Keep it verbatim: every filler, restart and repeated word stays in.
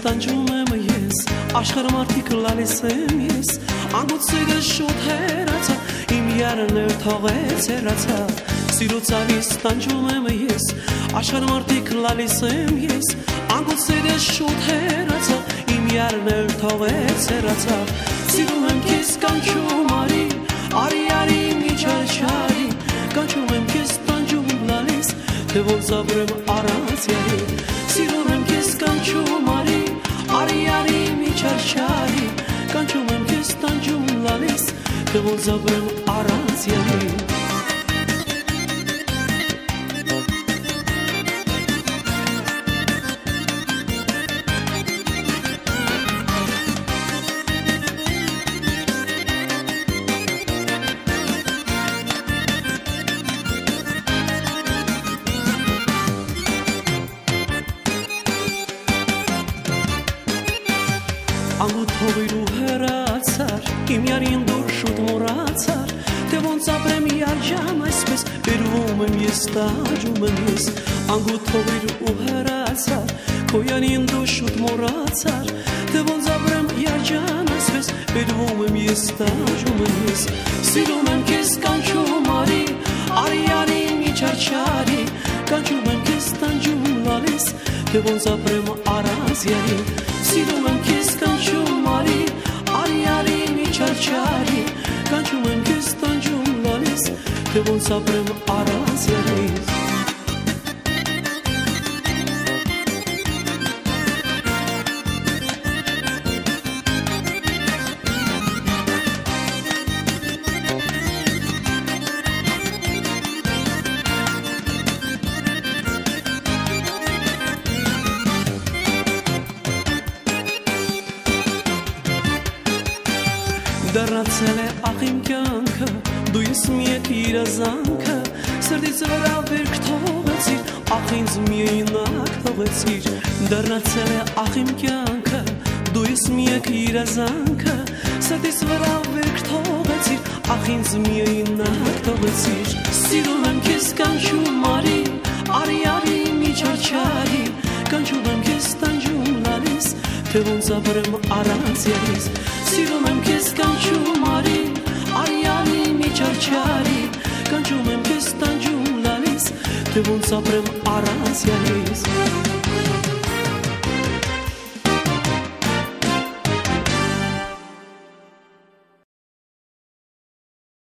տանջում եմ ես, աշխարհ մարդիկ լալիս եմ ես, անգուցերը շուտ հեռացա, իմ յարն էր թողեց հեռացա, սիրո ծավիս տանջում եմ ես, աշխարհ մարդիկ լալիս եմ ես, անգուցերը շուտ հեռացա, իմ յարն էր թողեց հեռացա, սիրում եմ քեզ կանչում արի, արի արի մի չարչարի, կանչում եմ քեզ տանջում լալիս, թե որ զաբրեմ առանց յարի, սիրում եմ քեզ կանչում արի, արի արի մի չարչարի, կանչում եմ քեզ տանջում լալիս, թե որ զաբրեմ առանց յարի. Անգոտ հողիրու հեռացար, իմ յարին դուր շուտ մորացար, թե ոնց ապրեմ յարջան այսպես, բերվում եմ ես, տաջում եմ ես, անգոտ հողիրու հեռացար, քո յարին դուր շուտ մորացար, թե ոնց ապրեմ յարջան այսպես, բերվում եմ ես, տաջում եմ ես, սիրում եմ քեզ կանչում արի, արի արի մի չարչարի, կանչում եմ քեզ տանջում լալիս, թե ոնց ապրեմ առանց յարի, սիրում եմ քեզ կանչում արի, արի արի մի չարչարի, կանչում եմ քեզ տանջում լալիս, թե ոնց ապրեմ առանց յարի. Դառնացել է ախ իմ կյանքը, դու ես միակ իրազանքը, սրտից վրա վերք թողեցիր, ախ ինձ միայնակ թողեցիր, դառնացել է ախ իմ կյանքը, դու ես միակ իրազանքը, սրտից վրա վերք թողեցիր, ախ ինձ միայնակ թողեցիր, սիրում եմ քեզ կանչում արի, արի արի մի չարչարի, կանչում եմ քեզ տանջում լալիս, թե ոնց ապրեմ առանց յարիս, սիրում եմ քեզ կանչում արի, արի արի մի չարչարի, կանչում եմ քեզ տանջում լալիս, թե ոնց ապրեմ առանց յարիս.